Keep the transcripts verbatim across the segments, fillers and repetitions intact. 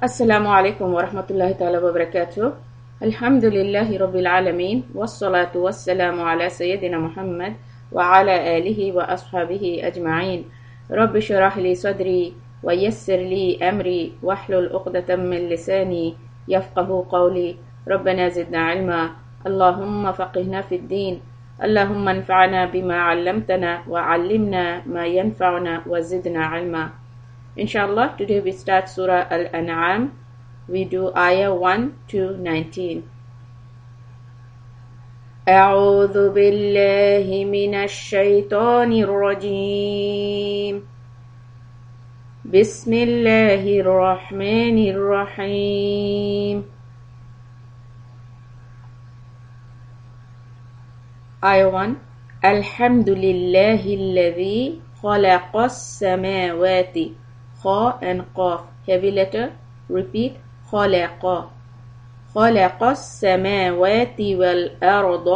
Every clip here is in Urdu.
Assalamu alaikum wa rahmatullahi ta'ala wa barakatuh. Alhamdulillahi rabbil alameen. Wassalatu wassalamu ala sayyidina Muhammad wa ala alihi wa ashabihi ajma'in. Rabbi shrah li sadri wa yassir li amri wahlul uqdatan min lisani yafqahu qawli. Rabbana zidna ilma. Allahumma faqihna fid din. Allahumma anfa'na bima 'allamtana wa 'allimna ma yanfa'una wa zidna ilma. Inshallah, today we start Surah Al-An'am. We do Ayah one to nineteen. أعوذ بالله من الشيطان الرجيم بسم الله الرحمن الرحيم Ayah one. الحمد لله الذي خلق السماوات Kha and Qaf, heavy letter, repeat, خلق خلق السماوات والأرض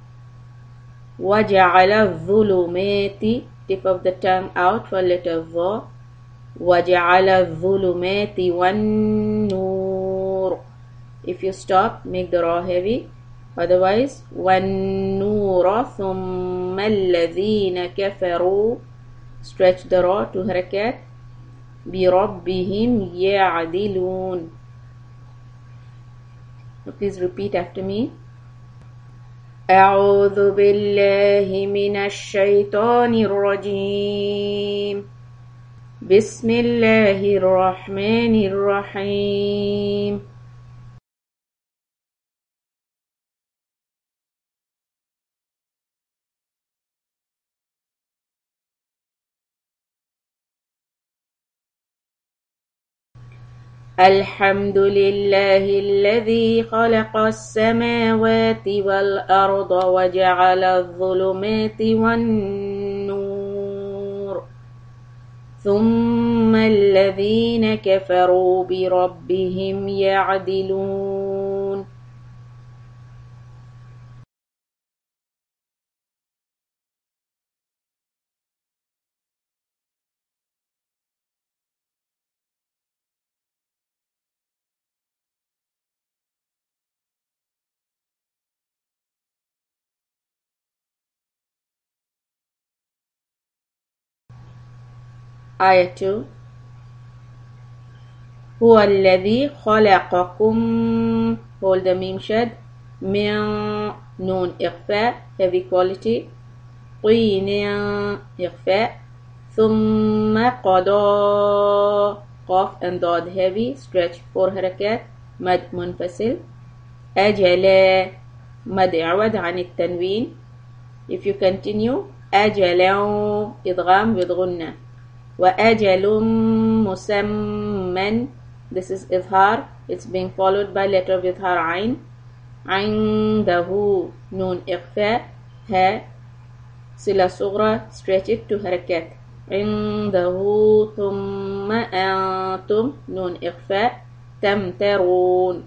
وجعل الظلمات, tip of the tongue out for letter V, وجعل الظلمات والنور. If you stop, make the ra heavy, otherwise والنور ثم الذين كفروا, stretch the ra to harakat, بِرَبِّهِمْ يَعْدِلُونَ. Please repeat after me. أعوذ بالله من الشيطان الرجيم بسم الله الرحمن الرحيم الحمد لله الذي خلق السماوات والأرض وجعل الظلمات والنور ثم الذين كفروا بربهم يعدلون. Ayah two. هو الذي خلقكم, hold the mim shad, من نون إخفاء, heavy quality, طين إخفاء, ثم قضى, قاف and ضاد heavy, stretch four حركات, مد منفصل, أجل, مد إعوض عن التنوين. If you continue, أجل إضغام with غنة. وأجل مسمى, this is إظهار, it's being followed by letter of إظهار عين. عنده نون إخفاء, ها صلة صغرى, stretch it to حركات. عنده ثم أنتم نون إخفاء تمترون.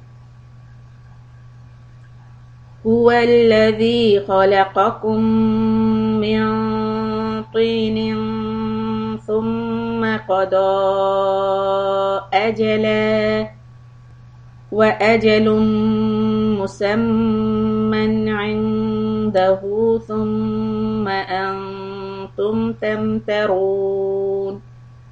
هو الذي خلقكم من طين ثم قضى أجلا وأجل مسمى عنده ثم أنتم تمترون.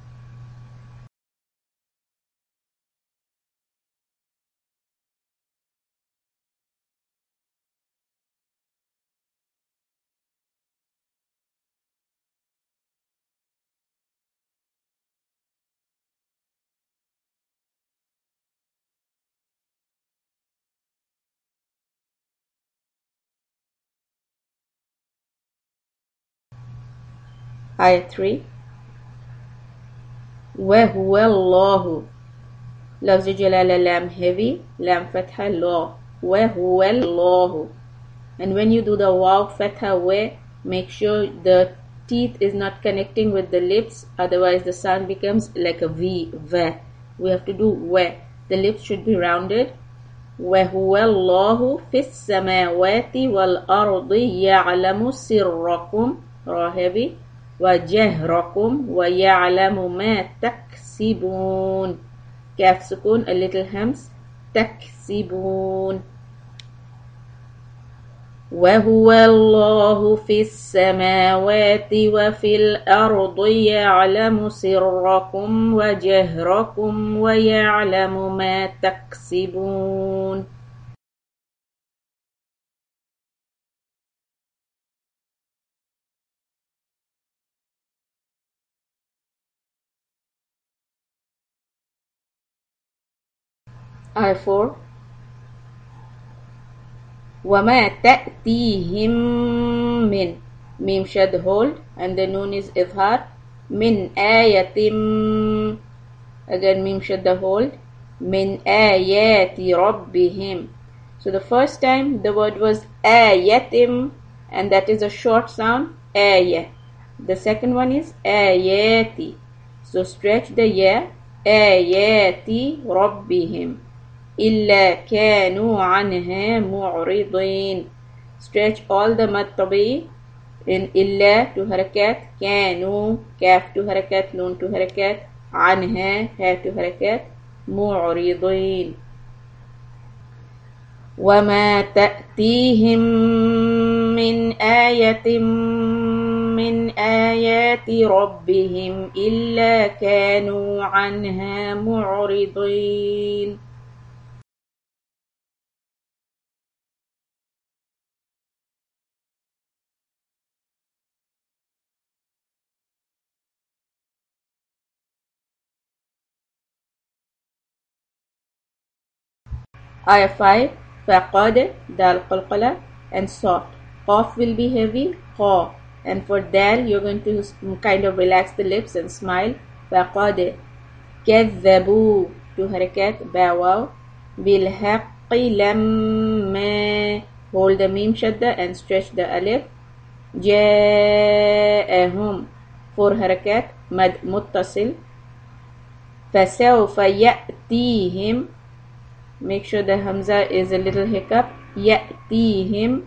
Ayah three. وهو الله, لفظ جلالة lam heavy, lam fatha law, وهو الله. And when you do the waw fatha we, make sure the teeth is not connecting with the lips, otherwise the sound becomes like a V, v. We have to do we. The lips should be rounded. وهو الله في السماوات والأرض يعلم سركم, raw heavy, وجهركم ويعلم ما تكسبون. kaf sukun, a little hams, taksibun. وهو الله في السماوات وفي الأرض يعلم سركم وجهركم ويعلم ما تكسبون. آية four. وما تأتيهم من ميم شد hold and the noon is إظهار من آية again ميم شد hold من آيات ربهم. So the first time the word was آياتم and that is a short sound آية. The second one is آياتي, so stretch the ya. آيات ربهم إلا كانوا عنها معرضين. Stretch all the mad tabi in إلا to harakat, كانوا كاف to harakat, known to harakat, عنها ها to harakat, معرضين. وما تأتيهم من آية من آيات ربهم إلا كانوا عنها معرضين. Ayah five. فقد dal qalqala and soft. Qaf will be heavy, qa. And for dal, you're going to kind of relax the lips and smile. فقد كذبوا to harakat, ba waw. بالحق لما hold the mim shadda and stretch the alif. جاءهم for harakat, mad muttasil. فسوف يأتيهم, make sure the hamza is a little hiccup. يأتيهم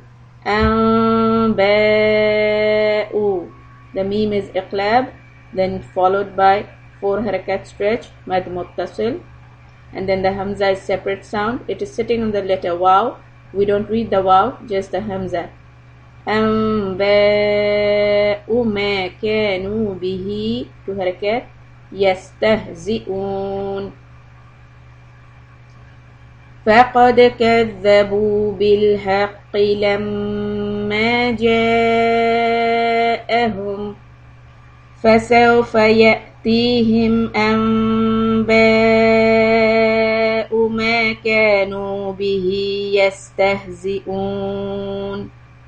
أنباء, the meme is iqlab, then followed by four harakat stretch, mad muttasil, and then the hamza is separate sound. It is sitting on the letter waw. We don't read the waw, just the hamza. أنباء ما كانوا به to harakat, يستهزئون. فقد كذبوا بالحق لما جاءهم فسوف يأتيهم أنباء ما كانوا به يستهزئون.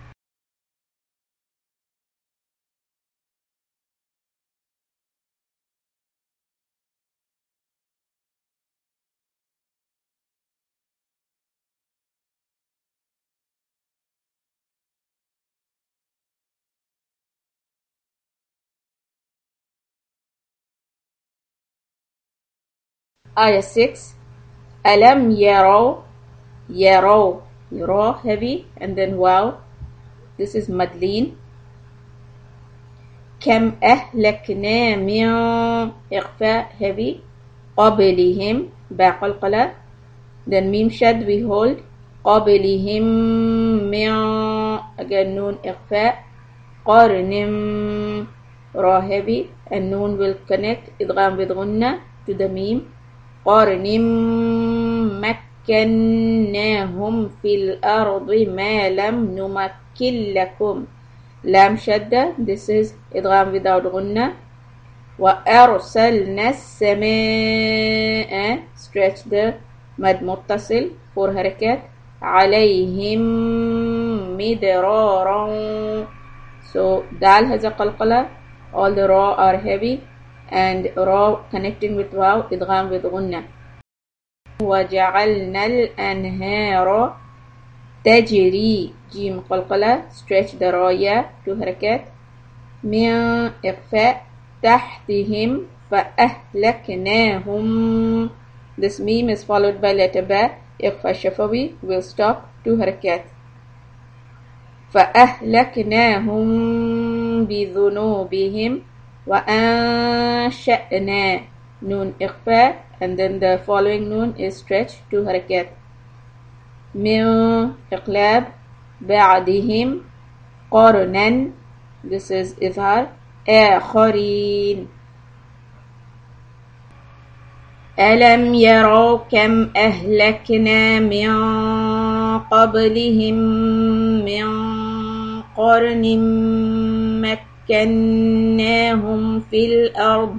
Ayah six. Alam yaraw, yaraw, ra heavy and then wow. This is madleen. Kam ahlakna min iqfa heavy. Qablihim ba qalqala. Then mim shad we hold. Qablihim min again noon iqfa. Qarnim ra heavy and noon will connect idgham with gunna to the mim. قرن مكناهم في الأرض ما لم نمكن لكم. لام شدة, this is إدغام without غنة. وأرسلنا السماء stretch the مد متصل four حركات عليهم مدرارا. So دال has a قلقلة, all the raw are heavy and raw connecting with waw, idgham with gunna. وَجَعَلْنَا الْأَنْهَارَ تَجْرِي جيم قلقلة stretch the raya two harakat من إخفاء تحتهم فأهلكناهم. This meme is followed by letter ba. إخفاء شفوي will stop two harakat. فأهلكناهم بذنوبهم وأنشأنا known إخفاء and then the following noon is stretched two harakat. من إقلاب بعدهم قرنا, this is إظهار, آخرين. ألم يروا كم أهلكنا من قبلهم من قرن مكناهم في الأرض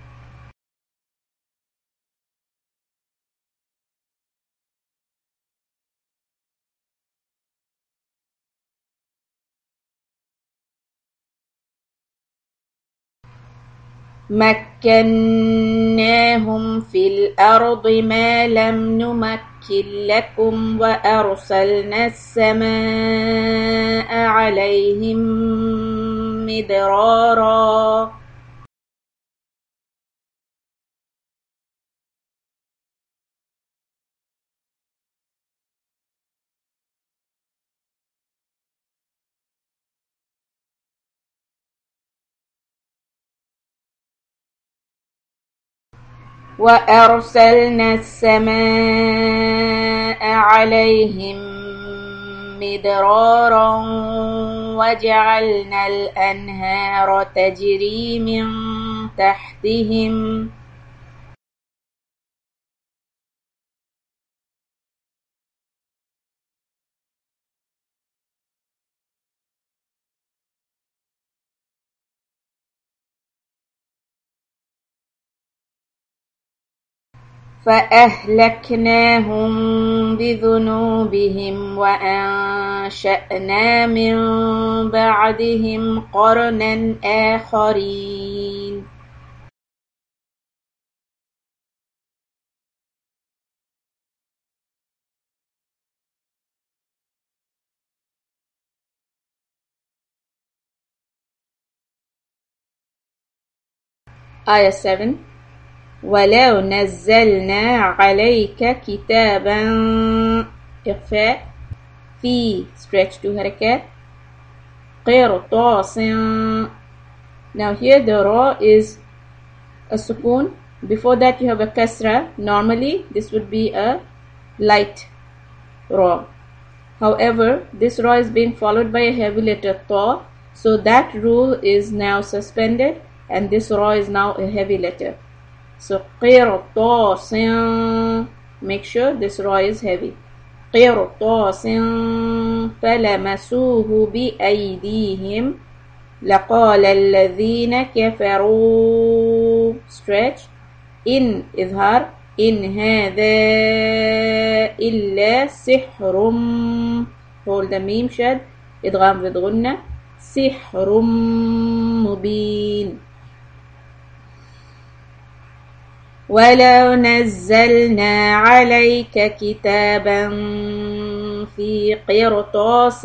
مكناهم في الأرض ما لم نمكن لكم وأرسلنا السماء عليهم مدرارا وأرسلنا السماء عليهم مدرارا وجعلنا الأنهار تجري من تحتهم فأهلكناهم بذنوبهم وأنشأنا من بعدهم قرنا آخرين. آية seven. ولو نزلنا عليك كتابا إخفاء في stretch two harakat قرطاس. Now here the ra is a sukun. Before that you have a kasra. Normally this would be a light ra. However, this ra is being followed by a heavy letter ta, so that rule is now suspended and this ra is now a heavy letter. So قرطاس, make sure this ra is heavy. قرطاس فلمسوه بأيديهم لقال الذين كفروا stretch إن إظهار إن هذا إلا سحر, hold the meme shad, إدغام بغنة, سحر مبين. ولو نزلنا عليك كتابا في قرطاس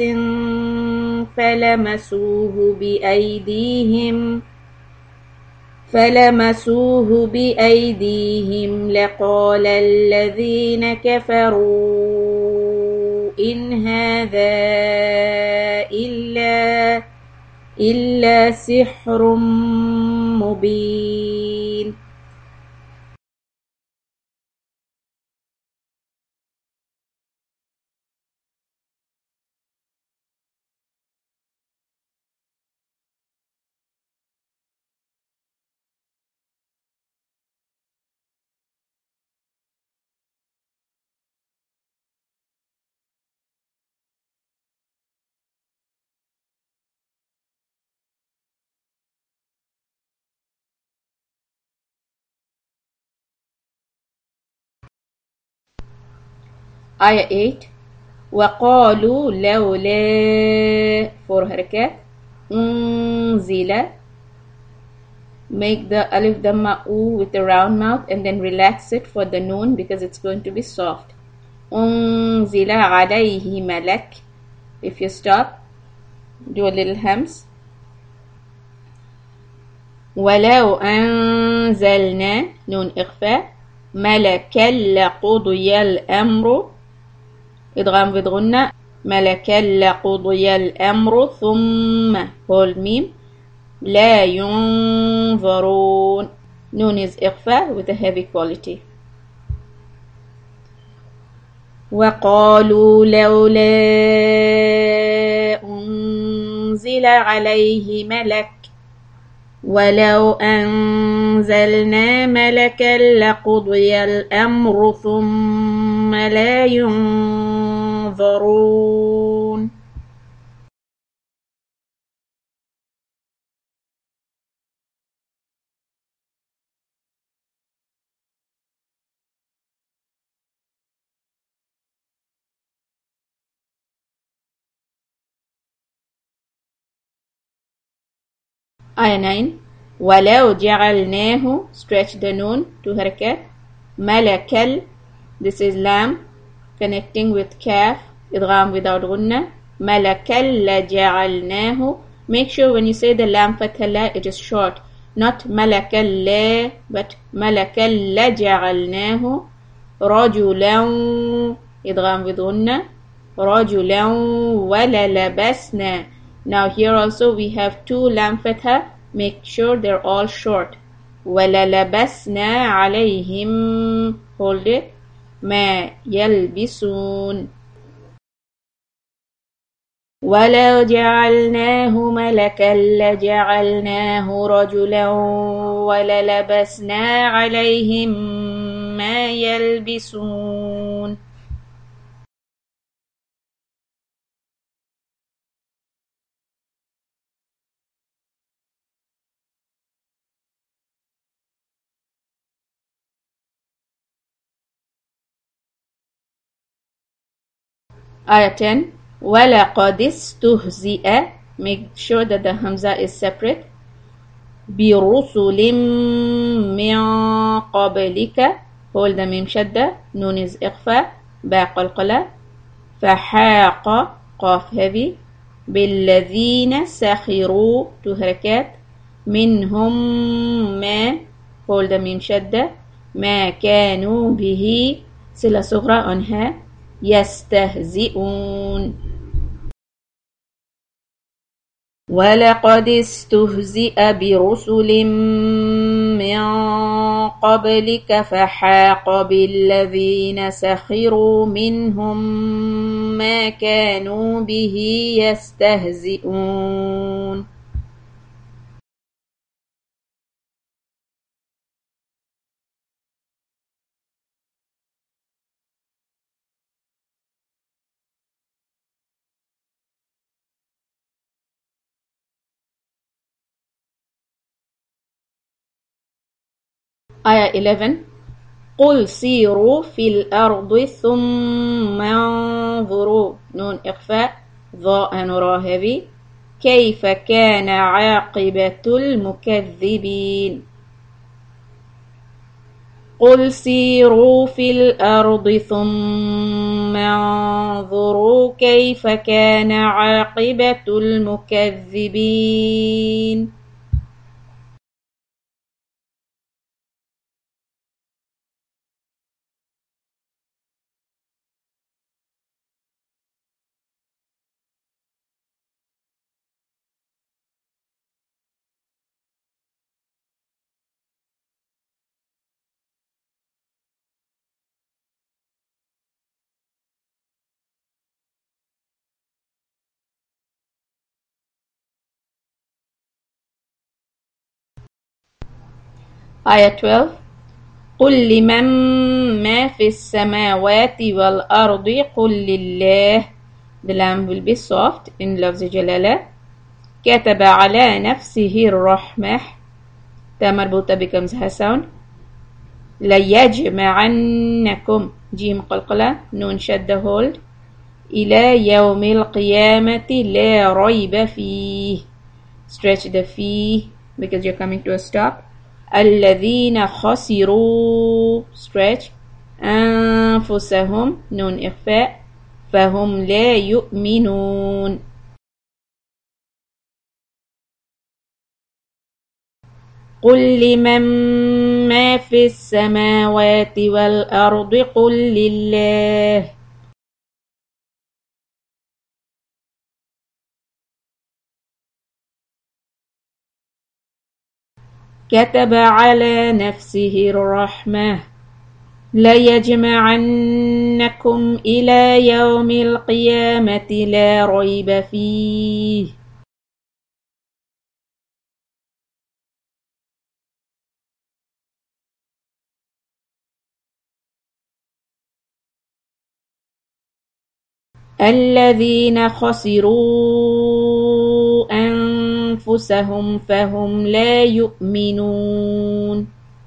فلمسوه بأيديهم فلمسوه بأيديهم لقال الذين كفروا إن هذا إلا إلا سحر مبين. آية eight. وقالوا لولا four harakat أنزل, make the alif dhamma u with the round mouth and then relax it for the noon because it's going to be soft. أنزل عليه ملك, if you stop do a little hams. ولو أنزلنا نون إخفاء ملكا لقضي الأمر, إدغام بغنة, ملكا لقضي الأمر ثم hold meme لا ينظرون, noon is إخفاء with a heavy quality. وقالوا لولا أنزل عليه ملك ولو أنزلنا ملكا لقضي الأمر ثم لا ينظرون. Ayah nine. ولو جعلناه stretch the noon to harakat. ملكل, this is lam connecting with kaf, idgham without gunna. ملكل لجعلناه. Make sure when you say the lam fatha la, it is short, not ملكل law, but ملكل لجعلناه رجلا, idgham with gunna. رجلا وللبسنا. Now here also we have two lam fatha. Make sure they're all short. وَلَلَبَسْنَا عَلَيْهِمْ, hold it, مَا يَلْبِسُونَ. وَلَوْ جَعَلْنَاهُ مَلَكًا لَجَعَلْنَاهُ رَجُلًا وَلَلَبَسْنَا عَلَيْهِمْ مَا يَلْبِسُونَ. Ayah ten. وَلَقَدِ اسْتُهْزِئَ. Make sure that the hamza is separate. بِرُسُلٍ مِّن قَبْلِكَ. Hold the mim shadda. Noon is ikhfa. Ba qalqala. فَحَاقَ, قاف heavy. بِالَّذِينَ سَخِرُوا, two harakat. مِنْهُمْ مَا, hold the mim shadda. مَا كَانُوا بِهِ, sila sughra on ha. يستهزئون. ولقد استهزئ برسل من قبلك فحاق بالذين سخروا منهم ما كانوا به يستهزئون. Ayah eleven. قل سيروا في الأرض ثم انظروا, نون إخفاء, ضاء نرى heavy. كيف كان عاقبة المكذبين. قل سيروا في الأرض ثم انظروا كيف كان عاقبة المكذبين. Ayah twelve. قل لمن ما في السماوات والأرض قل لله. The lamb will be soft in لفظ جلالة. كتب على نفسه الرحمة. تا مربوطة becomes ha sound. ليجمعنكم, جيم قلقلة, نون شد hold. إلى يوم القيامة لا ريب فيه. Stretch the فيه because you're coming to a stop. الذين خسروا, stretch. أنفسهم, نون إخفاء. فهم لا يؤمنون. قل لمن ما في السماوات والأرض قل لله. كتب على نفسه الرحمة. ليجمعنكم إلى يوم القيامة لا ريب فيه. الذين خسروا أنفسهم فهم لا يؤمنون.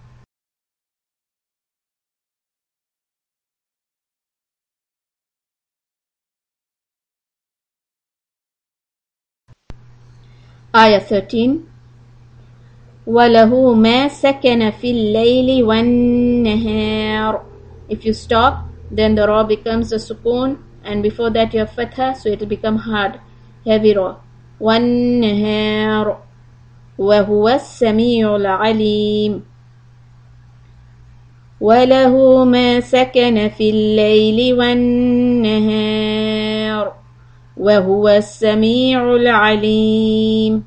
آية thirteen. وله ما سكن في الليل والنهار. If you stop, then the ra becomes a sukun, and before that you have fatha, so it will become hard, heavy ra. والنهار وهو السميع العليم. وله ما سكن في الليل والنهار وهو السميع العليم.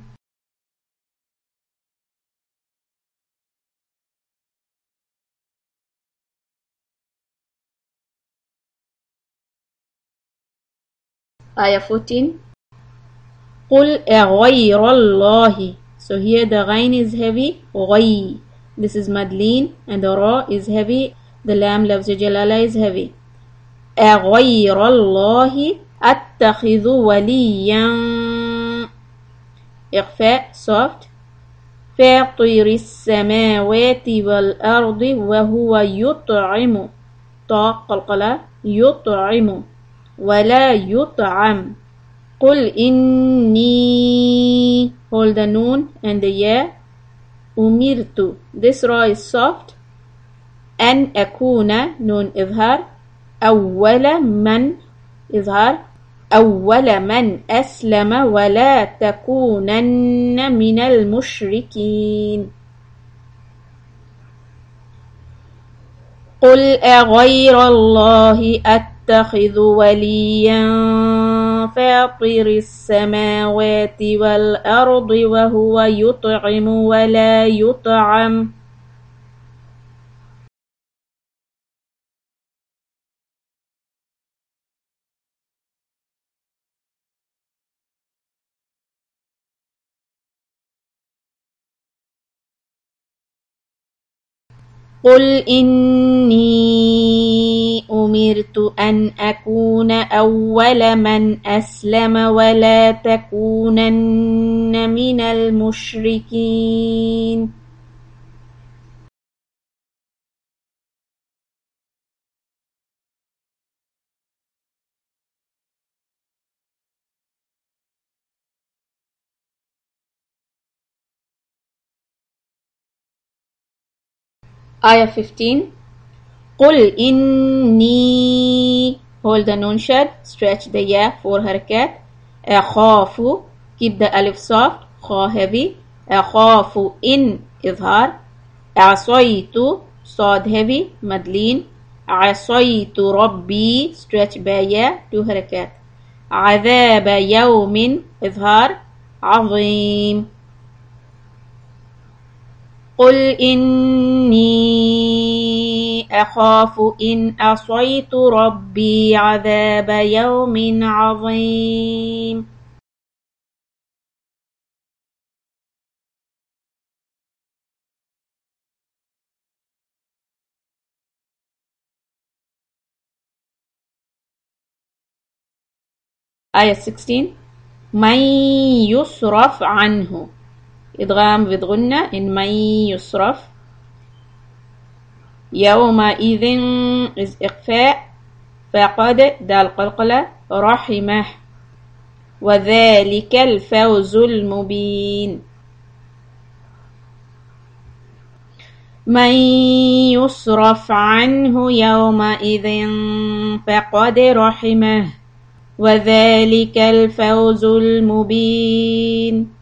آية fourteen. قل أغير الله. So here the ghain is heavy, غي. This is madleen, and the ra is heavy. The lam lafz jalala is heavy. أغير الله أتخذ وليا. إخفاء soft. فاطر السماوات والأرض وهو يطعم. طاق قلقلة يطعم ولا يطعم. قل إني, hold the noon and the ya. أمرت, this ra is soft. أن أكون, نون إظهار. أول من إظهار. أول من أسلم ولا تكونن من المشركين. قل أغير الله أتخذ وليا فاطر السماوات والأرض وهو يطعم ولا يطعم. قل إني أمرت أن أكون أول من أسلم ولا تكونن من المشركين. آية fifteen. قل إني, hold the noon shad, stretch the ya, four harakat. أخاف, keep the alif soft, خا heavy. أخاف إن إظهار. عصيت, صاد heavy, مدلين. عصيت ربي, stretch by ya, two harakat. عذاب يوم إظهار عظيم. قل إني أخاف إن عصيت ربي عذاب يوم عظيم. آية sixteen. من يصرف عنه. إدغام بغنة إن من يصرف. يومئذ is إخفاء. فقد دال قلقلة رحمه وذلك الفوز المبين. من يصرف عنه يومئذ فقد رحمه وذلك الفوز المبين.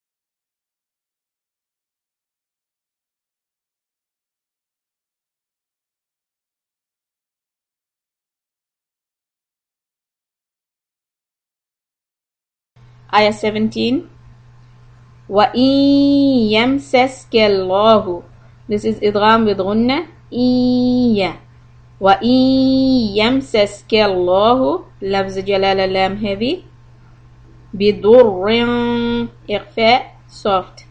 آية seventeen. وإن يمسسك الله. This is إدغام with غنة. إيا. وَإِن يَمْسَسْكَ اللَّهُ لفظ جلالة لام heavy بِضُرٍّ إخفاء soft.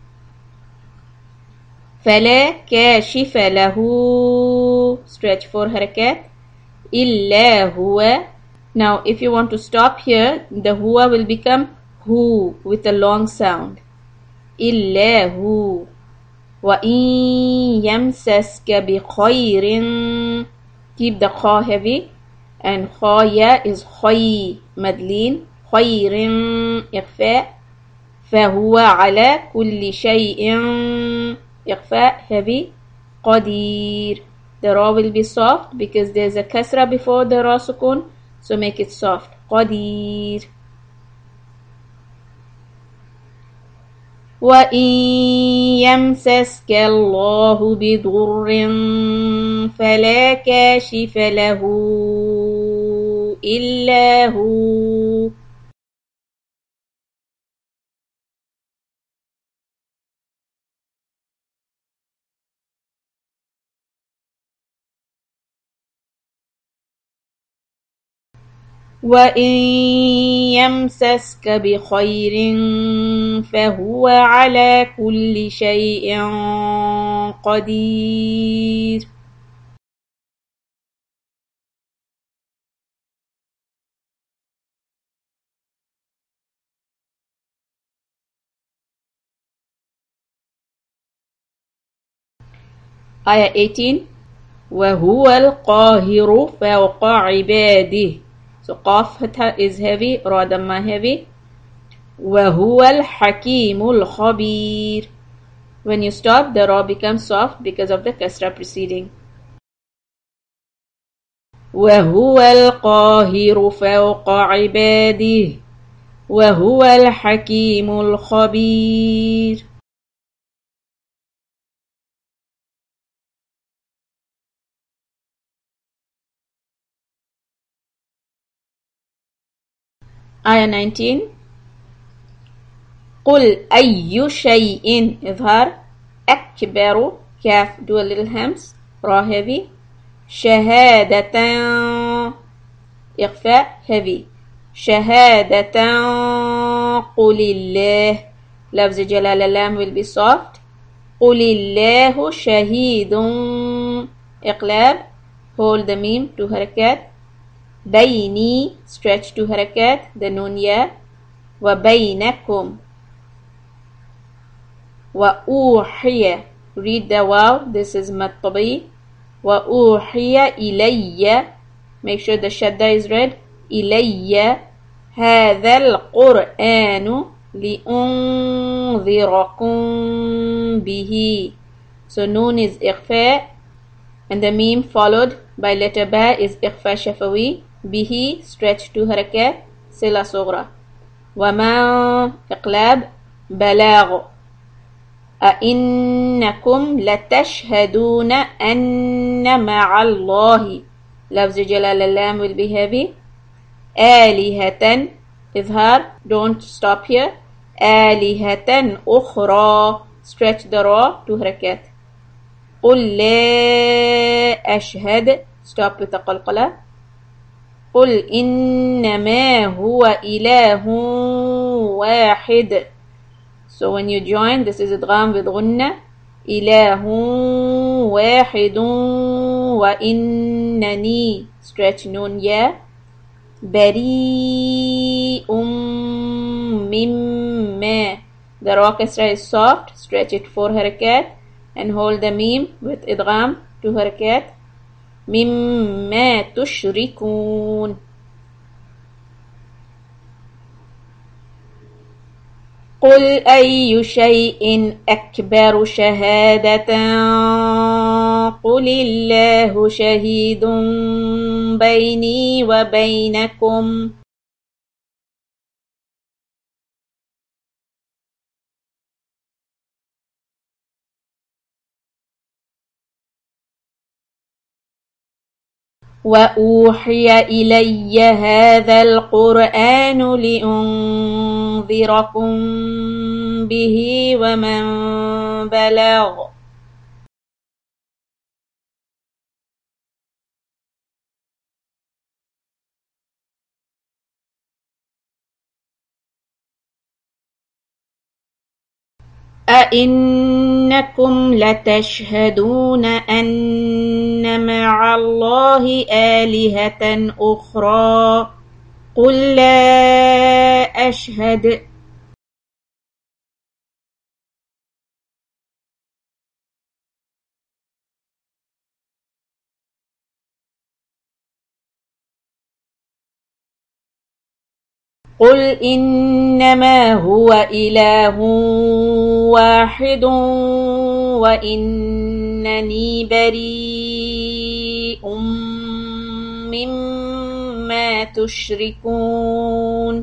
فلا كاشف له stretch four حركات إلا هو. Now if you want to stop here, the huwa will become hu with a long sound. إلا هو. وَإِن يَمْسَسْكَ بِخَيْرٍ, keep the kha heavy, and kha ya is khay madlin. خير إخفاء. فهو على كل شيء إخفاء heavy. Qadeer. The ra will be soft because there's a kasra before the ra sukun, so make it soft. قدير. وَإِن يَمْسَسْكَ اللَّهُ بِضُرٍّ فَلَا كَاشِفَ لَهُ إِلَّا هُوَ. وَإِن يَمْسَسْكَ بِخَيْرٍ فَهُوَ عَلَى كُلِّ شَيْءٍ قَدِيرٌ. Ayah eighteen. وَهُوَ الْقَاهِرُ فَوْقَ عِبَادِهِ. So qaf fatha is heavy, ra damma heavy. وَهُوَ الْحَكِيمُ الْخَبِيرُ. When you stop, the ra becomes soft because of the kasra preceding. وَهُوَ الْقَاهِرُ فَوْقَ عِبَادِهِ وَهُوَ الْحَكِيمُ الْخَبِيرُ. Ayah nineteen. قُلْ أَيُّ شَيْءٍ إظهار. أكبر كاف do a little hams, ra heavy. شهادة إخفاء heavy. شهادة قُلِ اللَّهُ لفظ جلالة لام will be soft. قُلِ اللَّهُ شهيد إقلاب, hold the meme two حركات. بيني stretch two حركات, the nun ya. وبينكم. وأوحي read the wow, this is مد طبيعي. وأوحي إلي, make sure the shadda is read. إلي هذا القرآن لأنذركم به. So noon is إخفاء and the meme followed by letter ba is إخفاء شفوي. به stretch two حركات, سلا صغرى. وما إقلاب بلاغ. أئنكم لتشهدون أن مع الله لفظ جلال اللام will be heavy. آلهة إظهار, don't stop here. آلهة أخرى stretch the ra two حركات. قل لا أشهد stop with the قلقلة. قل إنما هو إله واحد. So when you join, this is idgham with gunna. إله واحد وإنني stretch nun ya. بريء mama. The ra kasra is soft, stretch it four harakat and hold the meme with idgham two harakat. مما تشركون. قل أي شيء أكبر شهادة قل الله شهيد بيني وبينكم. وأوحي إلي هذا القرآن لأنذركم به ومن بلغ. أئنكم لتشهدون أن مع الله آلهة أخرى قل لا أشهد قل إنما هو إله واحد وإنني بريء مما تشركون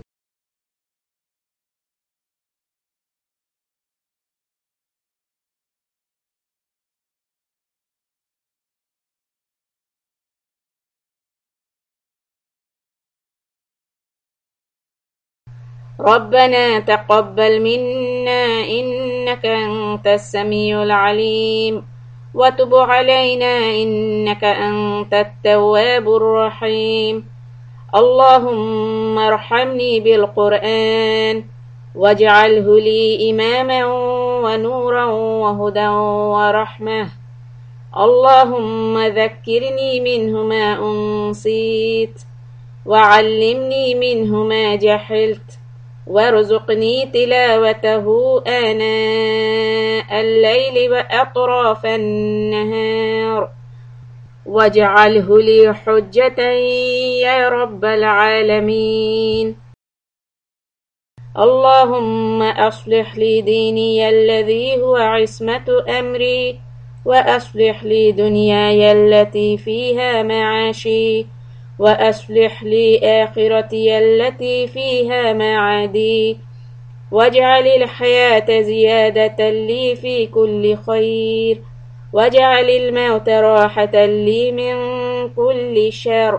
ربنا تقبل منا إنك أنت السميع العليم وتب علينا إنك أنت التواب الرحيم اللهم ارحمني بالقرآن واجعله لي إماما ونورا وهدى ورحمة اللهم ذكرني منه ما أنسيت وعلمني منه ما جهلت وارزقني تلاوته آناء الليل وأطراف النهار واجعله لي حجة يا رب العالمين اللهم أصلح لي ديني الذي هو عصمة أمري وأصلح لي دنياي التي فيها معاشي وأصلح لي آخرتي التي فيها معادي واجعل الحياة زيادة لي في كل خير واجعل الموت راحة لي من كل شر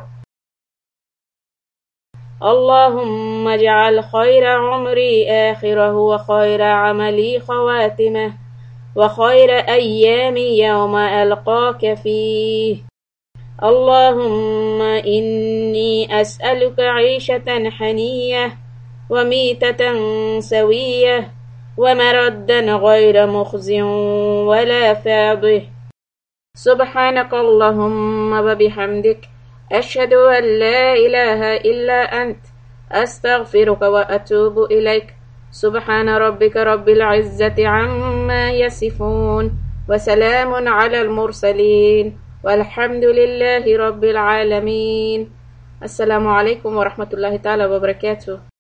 اللهم اجعل خير عمري آخره وخير عملي خواتمه وخير أيامي يوم ألقاك فيه اللهم إني أسألك عيشة حنية وميتة سوية ومردا غير مخز ولا فاضح سبحانك اللهم وبحمدك أشهد أن لا إله إلا أنت أستغفرك وأتوب إليك سبحان ربك رب العزة عما يصفون وسلام على المرسلين والحمد لله رب العالمين السلام عليكم ورحمة الله تعالى وبركاته.